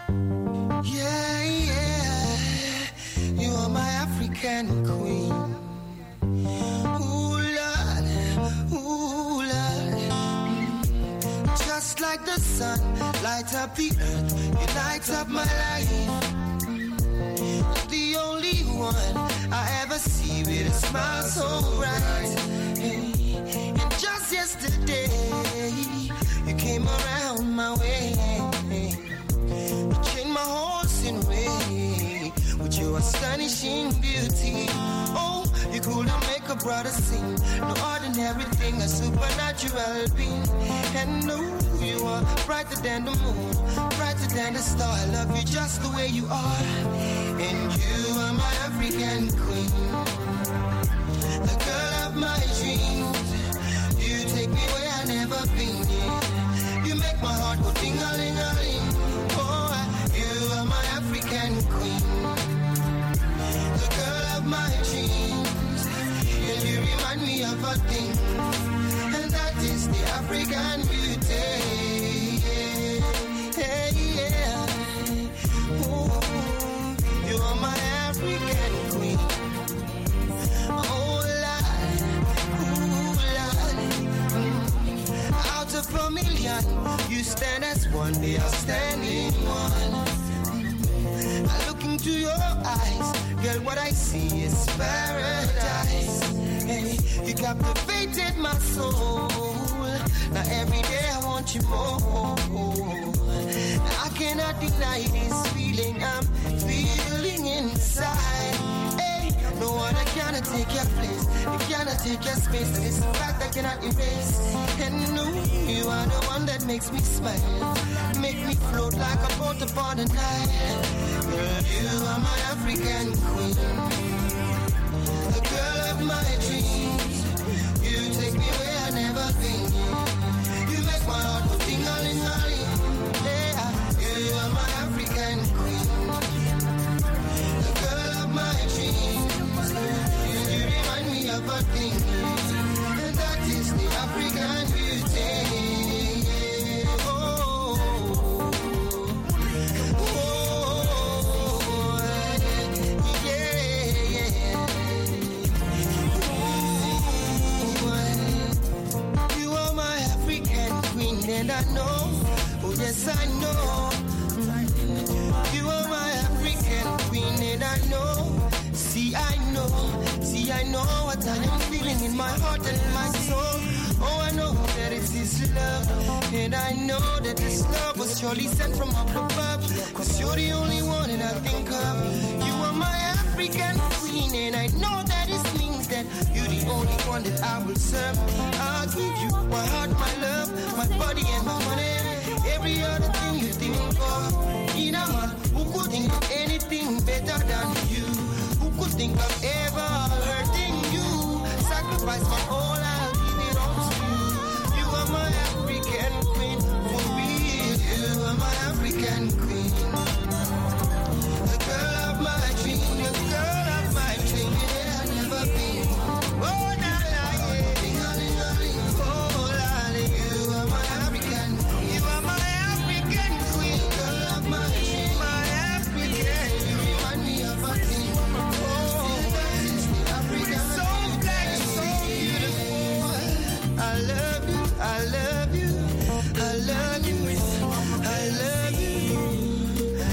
Yeah, yeah, you are my African queen. Ooh, Lord, ooh, Lord. Just like the sun, light up the earth, you light up my life. The only one I ever see with a smile so bright. And just yesterday, you came around my way. You changed my horse in way with your astonishing beauty. Oh, you couldn't make a brother sing. No ordinary thing, a supernatural being. And no, you are brighter than the moon, brighter than the star. I love you just the way you are. And you are my African queen, the girl of my dreams. You take me where I've never been. You make my heart go ding-a-ling-a-ling. Oh, you are my African queen, the girl of my dreams. And you remind me of a thing, and that is the African beauty. Hey, yeah. Ooh, you are my African queen. Oh, Lord, ooh, Lord. Out of a million, you stand as one, they are standing one. I look into your eyes, girl, what I see is paradise. Hey, you captivated my soul. Now every day I want you more. I cannot deny this feeling I'm feeling inside. Hey, no one cannot take your place, you cannot take your space. And it's a fact I cannot erase. And no, you are the one that makes me smile, make me float like a boat upon the Nile. Girl, you are my African queen, the girl of my dreams. You take me where I've never been. You make my heart go ding-a-ling-a-ling. Yeah, you are my African queen, the girl of my dreams. You remind me of a thing, and that is the African beauty. Oh, oh, yeah, yeah. Ooh, you are my African queen, and I know, oh yes I know. You are my African queen, and I know. See I know what I am feeling in my heart and in my soul. Oh, I know that it is love, and I know that this love was surely sent from up above. Cause you're the only one that I think of. You are my African queen, and I know that it means that you're the only one that I will serve. I'll give you my heart, my love, my body and my money. Every other thing you think of. In a man who could think of anything better than you, who could think of ever hurting you. Sacrifice my all, I'll give it all to you. You are my African queen, for real. You are my African queen, the girl of my dream, the girl of my dream. Yeah, I've never been. Oh, la la, yeah. Oh, la la, you are my African. You are my African queen, girl of my dream, my African. You remind me of a thing. So black, so beautiful. I love you, I love you, I love you, I love you,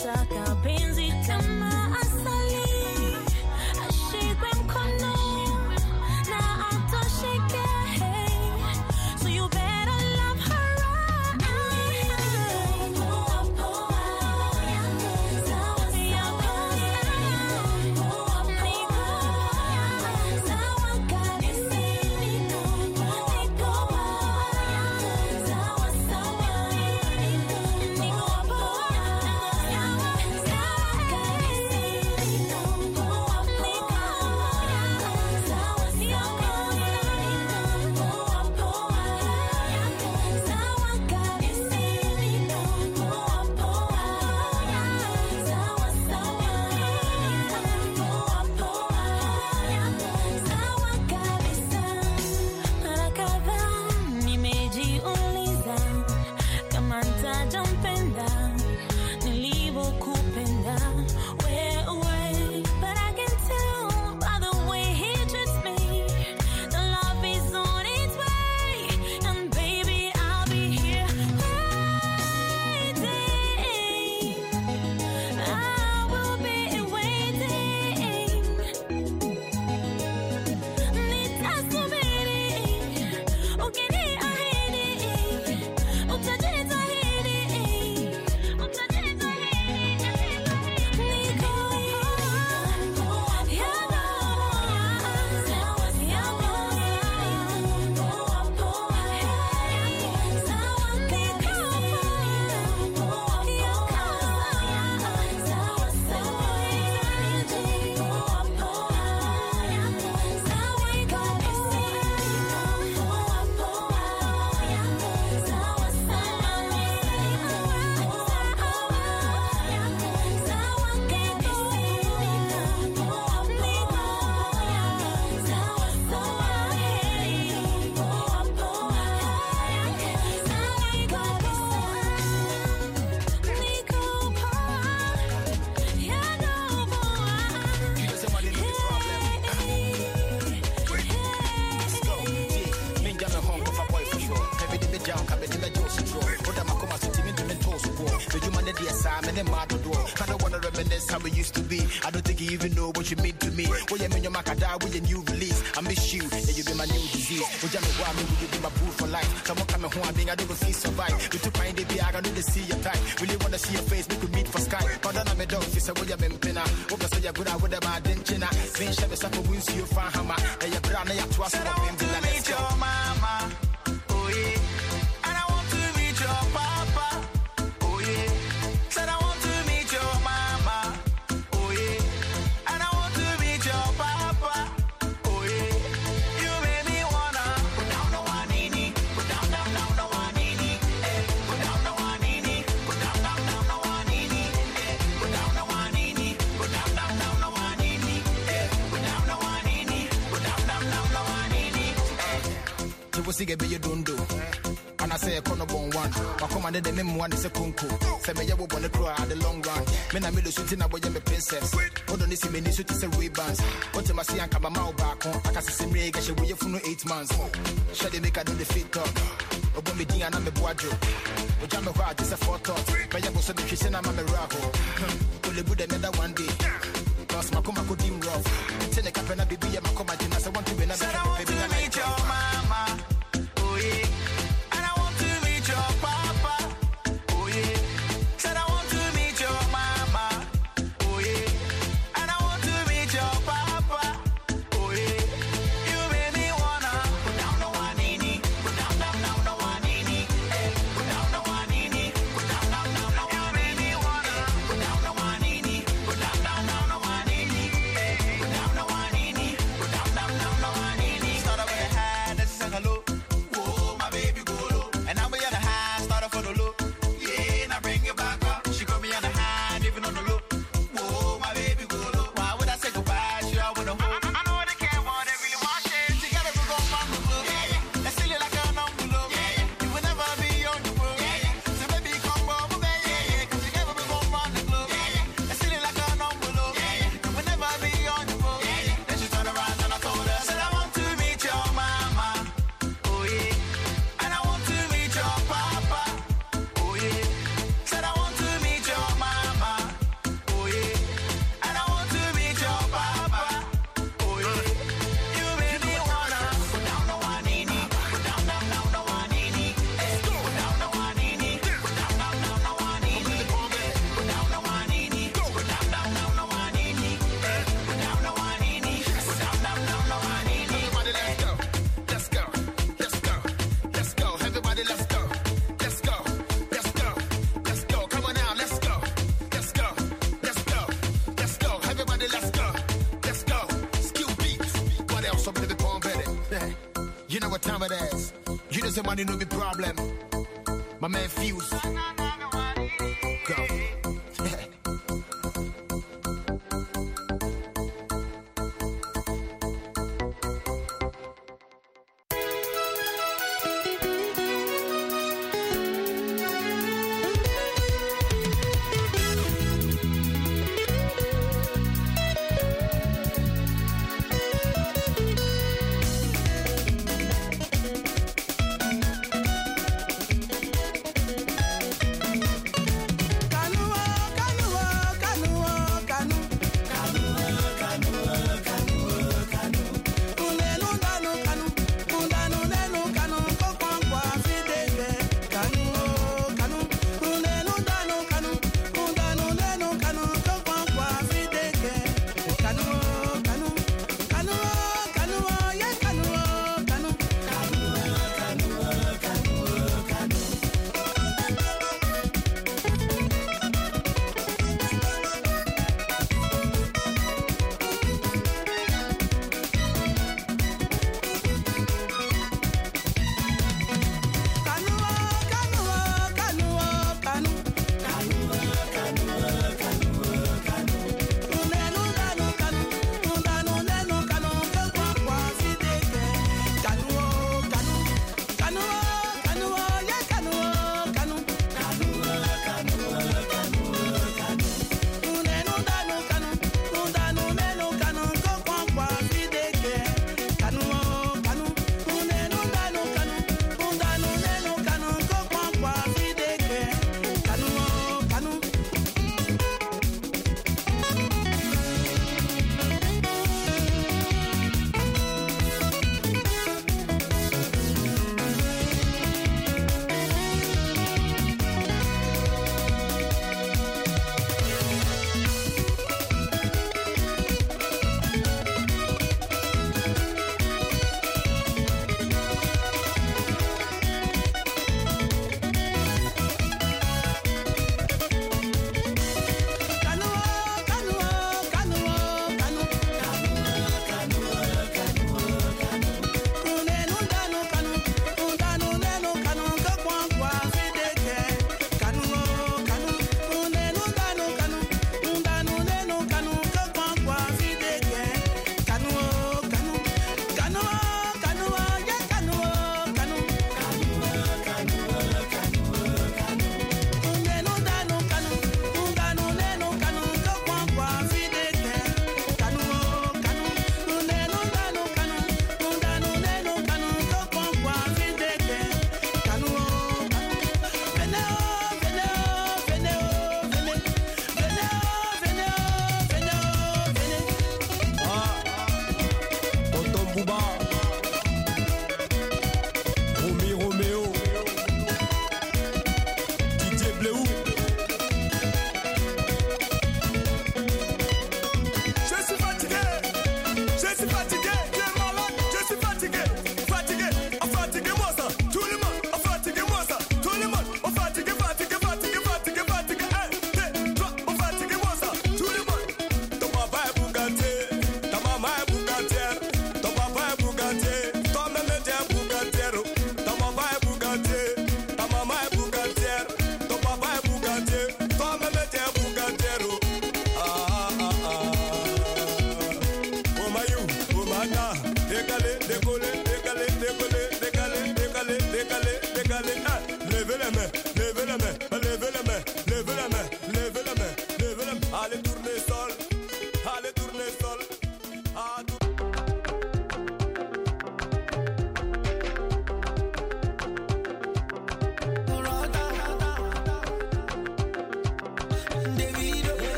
nataka penzi kama asali, ashikwe mkono na atosheke. So you better love her right. How we used to be. I don't think you even know what you mean to me. Oh yeah, man, your Makada with a new release. I miss you, yeah, you be my new disease. Oh yeah, me want me, will you be my boo for life? Someone coming home, I don't feel survive. We took my day, I don't need to see your type. Really wanna see your face, we could meet for Skype. But then I'm a dog, this is what you're pena. Open so you're good, I would have my dentina. Saying Chevy Suffer wins you, fan hammer. And you're brown, and you're twice. I want to meet your mama. Oh yeah. And I want to meet your papa. Oh yeah. Said I want to meet your mama. See get you don't do. And I say a corner bone one. I commanded the memo one is a kunku. Say me you wanna cry at the long run. Men I made a shooting about your princess. Hold on this me need to say Ray-Bans. What am I saying? Come my back on. I can see some reg she way for no 8 months. Shall they make I do the fit talk? Obo me dia na me boadro. O jam me hwa this a photo. But you go so be kissing am me rako. Only good another one day. Cause my come could dim rough. Say the capena baby ya my come I say want to be another baby na meet your mama. And I want to meet your papa. Oh yeah. Said I want to meet your mama. Oh yeah. And I want to meet your papa. Oh yeah. You made me wanna put down the one nini. Put down the one nini. Put down the one nini. Put down the one. You made me wanna put down the one nini. Put down the one nini. Put over there. You know say money no be problem. My man Fuse. Go.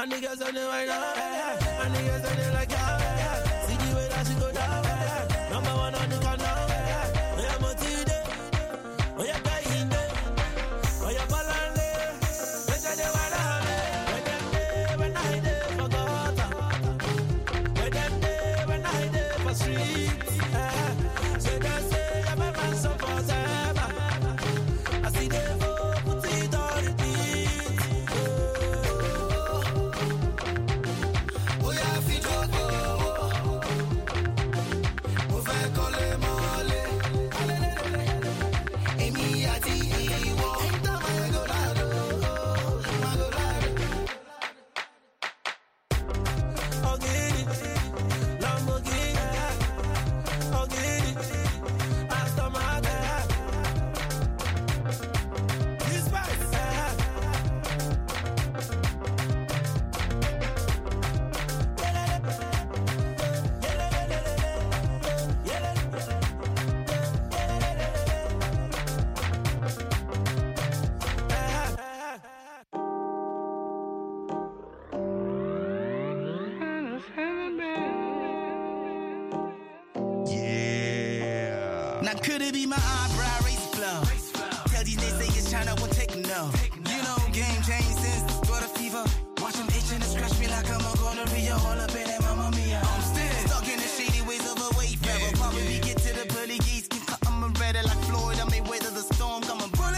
And niggas on the right now, and niggas on the like, see the way that she go down, number one on the countdown. We are motivated, we are dying there, we are balance, we are the one on it. When I did for gutter, when I did for street, so they say I'm a man so forever. I see them go put it on repeat. Oh yeah, fit on fait coller mollet. Emi ati iwo. Magolado. Ogini, Lamborghini, Ogini, Aston Martin. This bike. Now could it be my eyebrow race flow? Tell these niggas China won't take no. You know game changed since the start of fever. Watch them itching and scratch me like I'm gonna be all up in that Mamma Mia. I'm still stuck in the shady ways of a wayfarer. Probably get to the pearly gates, can cut 'em and ready like Floyd. I may weather the storm, come and bullet.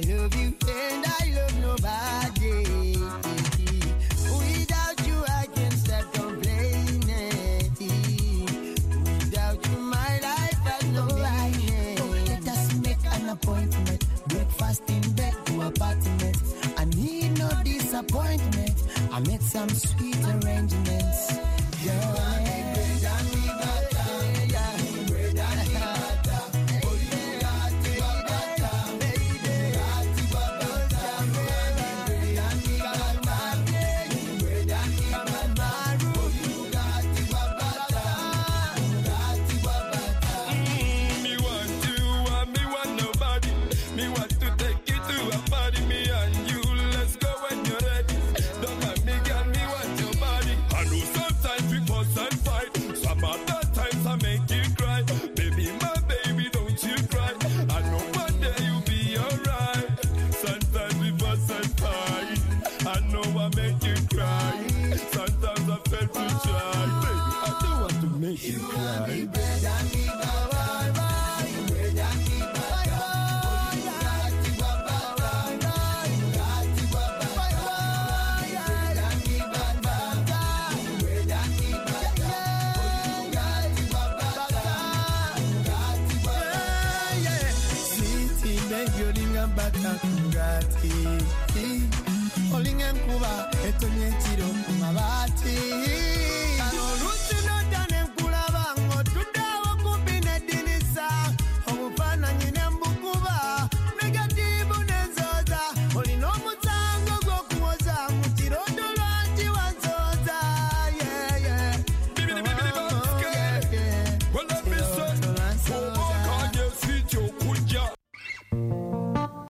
love you and I love nobody. Without you I can't stop complaining. Without you my life has no meaning. Oh, let us make an appointment. Breakfast in bed to apartment. I need no disappointment. I make some sweet arrangements. Olinga nkuba etonye chiro mabati